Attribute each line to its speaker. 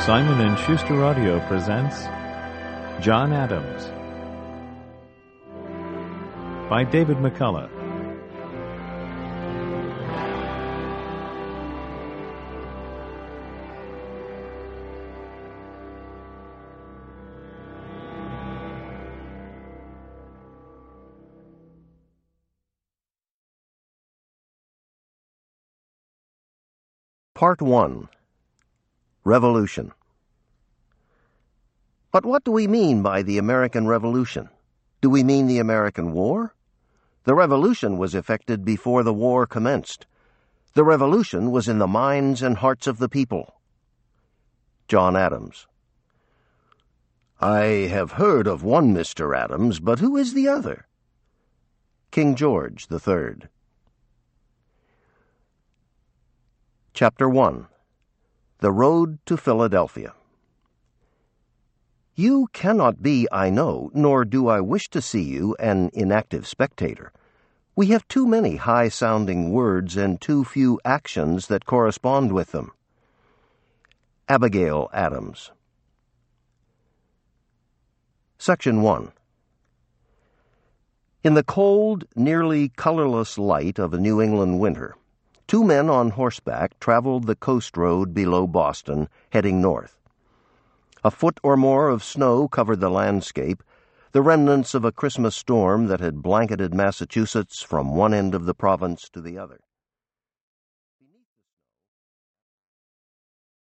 Speaker 1: Simon & Schuster Audio presents John Adams by David McCullough.
Speaker 2: Part 1. Revolution. But what do we mean by the American Revolution? Do we mean the American War? The Revolution was effected before the war commenced. The Revolution was in the minds and hearts of the people. John Adams. I have heard of one Mr. Adams, but who is the other? King George III. Chapter 1. The Road to Philadelphia. You cannot be, I know, nor do I wish to see you, an inactive spectator. We have too many high-sounding words and too few actions that correspond with them. Abigail Adams. Section 1. In the cold, nearly colorless light of a New England winter, two men on horseback traveled the coast road below Boston, heading north. A foot or more of snow covered the landscape, the remnants of a Christmas storm that had blanketed Massachusetts from one end of the province to the other.